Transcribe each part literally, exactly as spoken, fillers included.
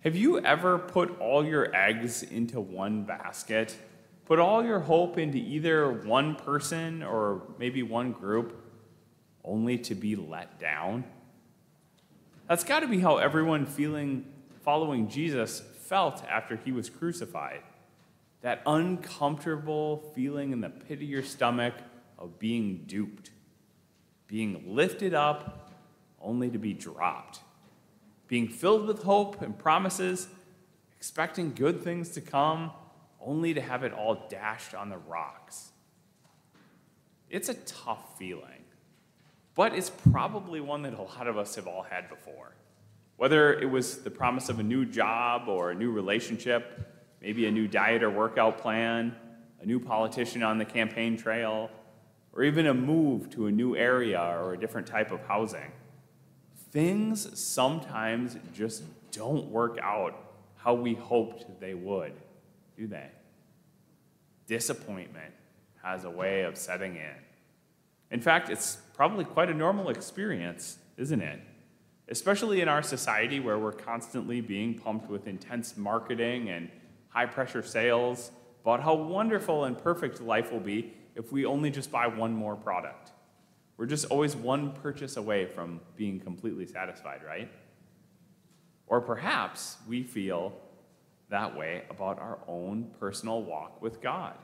Have you ever put all your eggs into one basket? Put all your hope into either one person or maybe one group, only to be let down? That's got to be how everyone feeling following Jesus felt after he was crucified. That uncomfortable feeling in the pit of your stomach of being duped, being lifted up only to be dropped, being filled with hope and promises, expecting good things to come, only to have it all dashed on the rocks. It's a tough feeling, but it's probably one that a lot of us have all had before. Whether it was the promise of a new job or a new relationship, maybe a new diet or workout plan, a new politician on the campaign trail, or even a move to a new area or a different type of housing. Things sometimes just don't work out how we hoped they would, do they? Disappointment has a way of setting in. In fact, it's probably quite a normal experience, isn't it? Especially in our society where we're constantly being pumped with intense marketing and high-pressure sales about how wonderful and perfect life will be if we only just buy one more product. We're just always one purchase away from being completely satisfied, right? Or perhaps we feel that way about our own personal walk with God.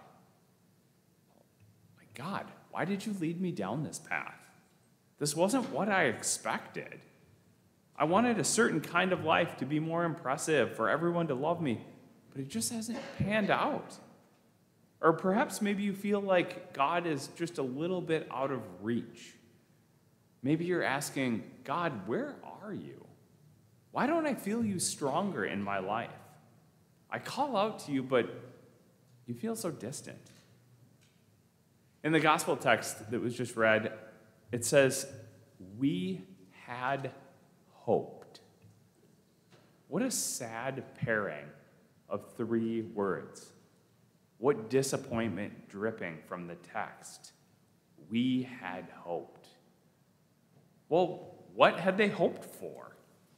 My God, why did you lead me down this path? This wasn't what I expected. I wanted a certain kind of life to be more impressive, for everyone to love me, but it just hasn't panned out. Or perhaps maybe you feel like God is just a little bit out of reach. Maybe you're asking, God, where are you? Why don't I feel you stronger in my life? I call out to you, but you feel so distant. In the gospel text that was just read, it says, we had hoped. What a sad pairing of three words. What disappointment dripping from the text. We had hoped. Well, what had they hoped for?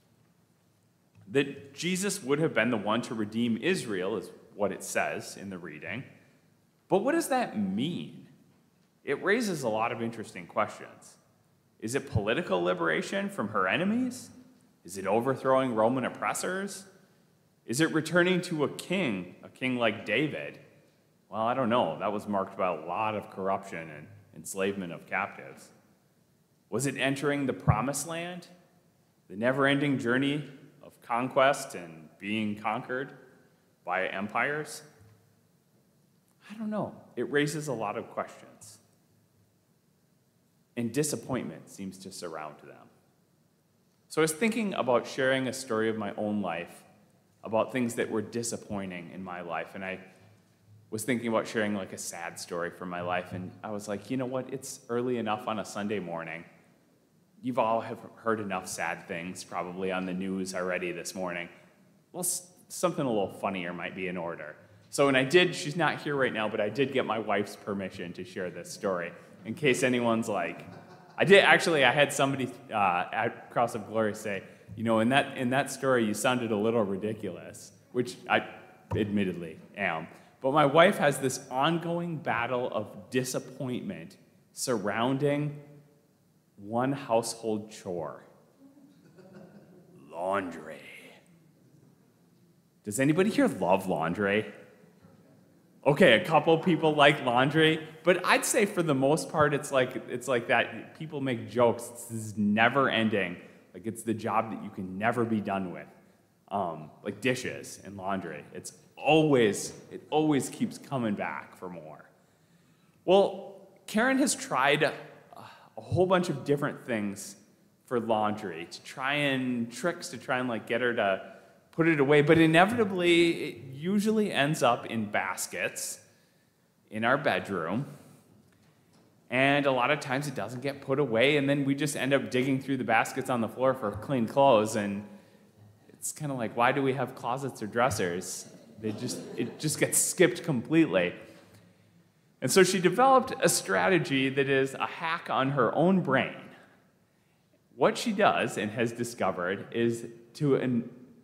That Jesus would have been the one to redeem Israel is what it says in the reading. But what does that mean? It raises a lot of interesting questions. Is it political liberation from her enemies? Is it overthrowing Roman oppressors? Is it returning to a king, a king like David? Well, I don't know. That was marked by a lot of corruption and enslavement of captives. Was it entering the promised land? The never-ending journey of conquest and being conquered by empires? I don't know. It raises a lot of questions. And disappointment seems to surround them. So I was thinking about sharing a story of my own life, about things that were disappointing in my life, and I was thinking about sharing like a sad story from my life, and I was like, you know what, it's early enough on a Sunday morning. You've all have heard enough sad things probably on the news already this morning. Well, something a little funnier might be in order. So when I did, she's not here right now, but I did get my wife's permission to share this story, in case anyone's like, I did, actually, I had somebody uh, at Cross of Glory say, you know, in that, in that story, you sounded a little ridiculous, which I admittedly am. But my wife has this ongoing battle of disappointment surrounding one household chore. Laundry. Does anybody here love laundry? Okay, a couple people like laundry, but I'd say for the most part, it's like it's like that. People make jokes. This is never ending. Like it's the job that you can never be done with. Um, like dishes and laundry. It's always, it always keeps coming back for more. Well, Karen has tried a, a whole bunch of different things for laundry to try and tricks to try and like get her to put it away, but inevitably it usually ends up in baskets in our bedroom. And a lot of times it doesn't get put away, and then we just end up digging through the baskets on the floor for clean clothes, and it's kind of like, why do we have closets or dressers? They just it just gets skipped completely. And so she developed a strategy that is a hack on her own brain. What she does and has discovered is to an,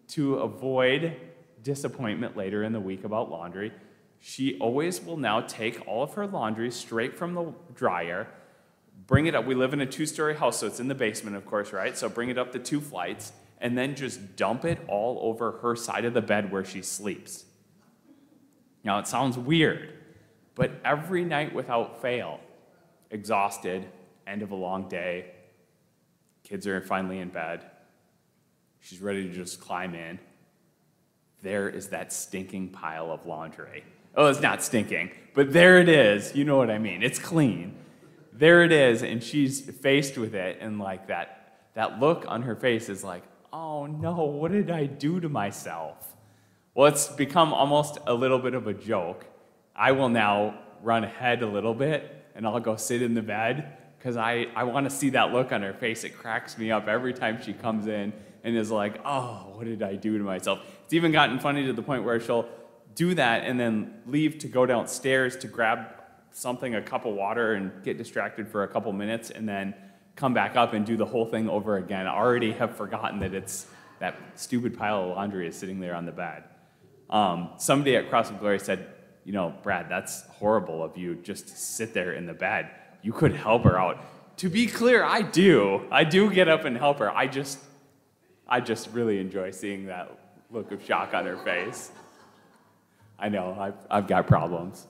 to avoid disappointment later in the week about laundry, she always will now take all of her laundry straight from the dryer, bring it up. We live in a two-story house, so it's in the basement, of course, right? So bring it up the two flights, and then just dump it all over her side of the bed where she sleeps. Now, it sounds weird, but every night without fail, exhausted, end of a long day, kids are finally in bed, she's ready to just climb in. There is that stinking pile of laundry. Oh, it's not stinking, but there it is. You know what I mean. It's clean. There it is, and she's faced with it, and like that, that look on her face is like, oh no, what did I do to myself? Well, it's become almost a little bit of a joke. I will now run ahead a little bit, and I'll go sit in the bed, because I, I want to see that look on her face. It cracks me up every time she comes in and is like, oh, what did I do to myself? It's even gotten funny to the point where she'll do that and then leave to go downstairs to grab something, a cup of water, and get distracted for a couple minutes, and then come back up and do the whole thing over again. I already have forgotten that it's that stupid pile of laundry is sitting there on the bed. Um, somebody at Cross of Glory said, you know, Brad, that's horrible of you just to sit there in the bed. You could help her out. To be clear, I do. I do get up and help her. I just, I just really enjoy seeing that look of shock on her face. I know, I've, I've got problems.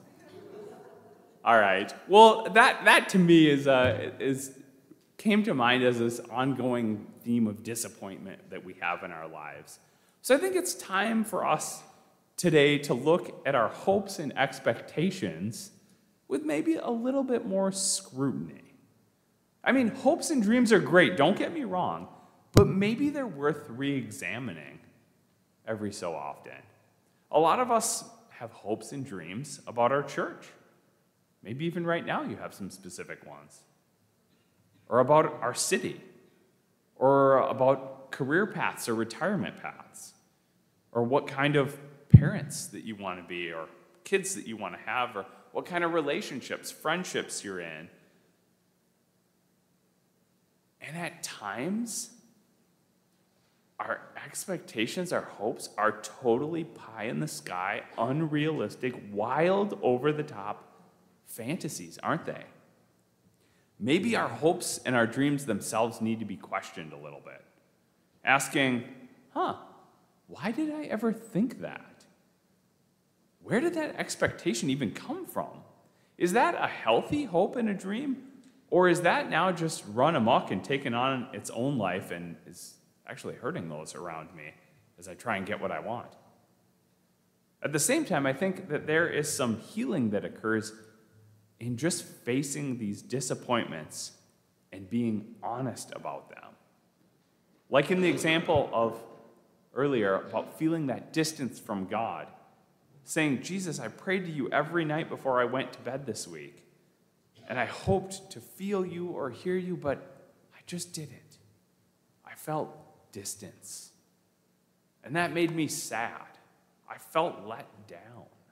All right. Well, that, that to me is, uh, is came to mind as this ongoing theme of disappointment that we have in our lives. So I think it's time for us today to look at our hopes and expectations with maybe a little bit more scrutiny. I mean, hopes and dreams are great, don't get me wrong, but maybe they're worth re-examining every so often. A lot of us have hopes and dreams about our church. Maybe even right now you have some specific ones. Or about our city, or about career paths or retirement paths, or what kind of parents that you want to be, or kids that you want to have, or what kind of relationships, friendships you're in. And at times, our expectations, our hopes are totally pie in the sky, unrealistic, wild, over-the-top fantasies, aren't they? Maybe our hopes and our dreams themselves need to be questioned a little bit. Asking, huh, why did I ever think that? Where did that expectation even come from? Is that a healthy hope and a dream? Or is that now just run amok and taken on its own life and is actually hurting those around me as I try and get what I want? At the same time, I think that there is some healing that occurs in just facing these disappointments and being honest about them. Like in the example of earlier about feeling that distance from God, saying, Jesus, I prayed to you every night before I went to bed this week, and I hoped to feel you or hear you, but I just didn't. I felt distance. And that made me sad. I felt let down.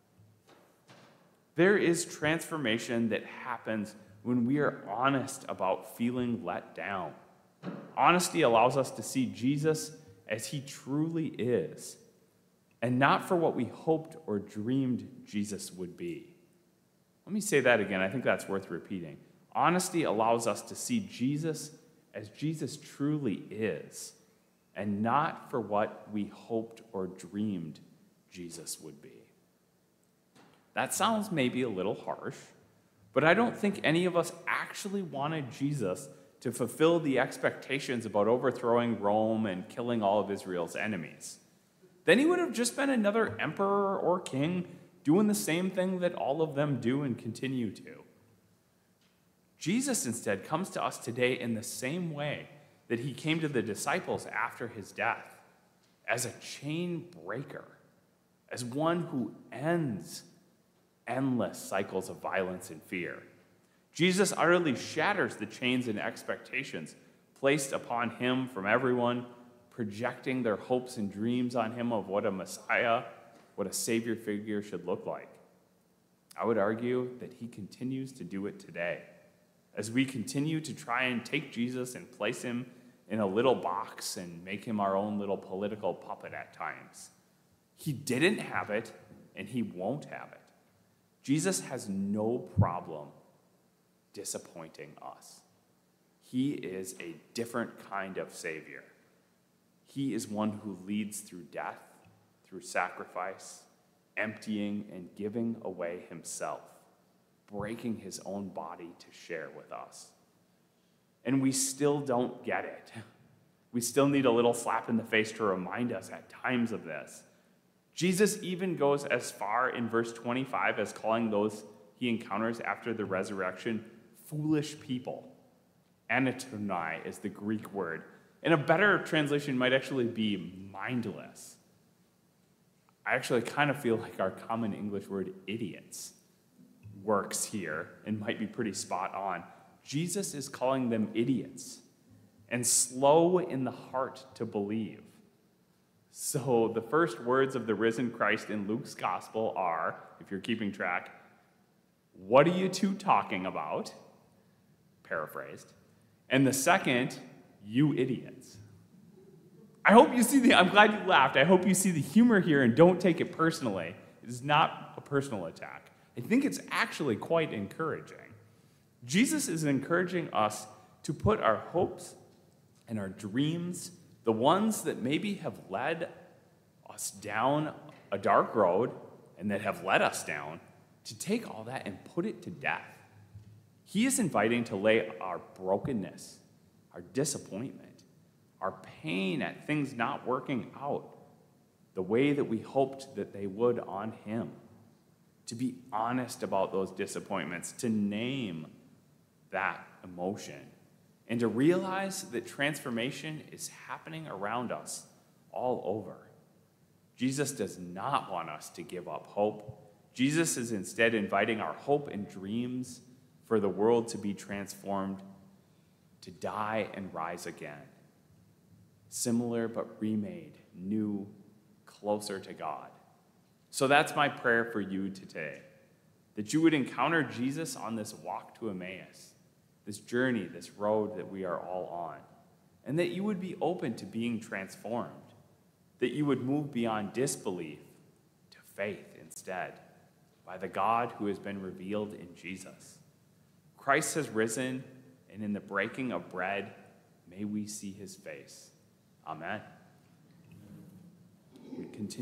There is transformation that happens when we are honest about feeling let down. Honesty allows us to see Jesus as he truly is, and not for what we hoped or dreamed Jesus would be. Let me say that again. I think that's worth repeating. Honesty allows us to see Jesus as Jesus truly is, and not for what we hoped or dreamed Jesus would be. That sounds maybe a little harsh, but I don't think any of us actually wanted Jesus to fulfill the expectations about overthrowing Rome and killing all of Israel's enemies. Then he would have just been another emperor or king doing the same thing that all of them do and continue to. Jesus instead comes to us today in the same way that he came to the disciples after his death, as a chain breaker, as one who ends endless cycles of violence and fear. Jesus utterly shatters the chains and expectations placed upon him from everyone, projecting their hopes and dreams on him of what a Messiah, what a Savior figure should look like. I would argue that he continues to do it today, as we continue to try and take Jesus and place him in a little box and make him our own little political puppet at times. He didn't have it, and he won't have it. Jesus has no problem disappointing us. He is a different kind of Savior. He is one who leads through death, through sacrifice, emptying and giving away himself, breaking his own body to share with us. And we still don't get it. We still need a little slap in the face to remind us at times of this. Jesus even goes as far in verse twenty-five as calling those he encounters after the resurrection foolish people. Anatonai is the Greek word. And a better translation might actually be mindless. I actually kind of feel like our common English word idiots works here and might be pretty spot on. Jesus is calling them idiots and slow in the heart to believe. So the first words of the risen Christ in Luke's gospel are, if you're keeping track, "What are you two talking about?" Paraphrased. And the second, "You idiots." I hope you see the, I'm glad you laughed. I hope you see the humor here and don't take it personally. It is not a personal attack. I think it's actually quite encouraging. Jesus is encouraging us to put our hopes and our dreams, the ones that maybe have led us down a dark road and that have led us down, to take all that and put it to death. He is inviting to lay our brokenness, our disappointment, our pain at things not working out the way that we hoped that they would on him, to be honest about those disappointments, to name that emotion, and to realize that transformation is happening around us all over. Jesus does not want us to give up hope. Jesus is instead inviting our hope and dreams for the world to be transformed, to die and rise again. Similar but remade, new, closer to God. So that's my prayer for you today, that you would encounter Jesus on this walk to Emmaus, this journey, this road that we are all on, and that you would be open to being transformed, that you would move beyond disbelief to faith instead, by the God who has been revealed in Jesus. Christ has risen, and in the breaking of bread, may we see his face. Amen. We continue.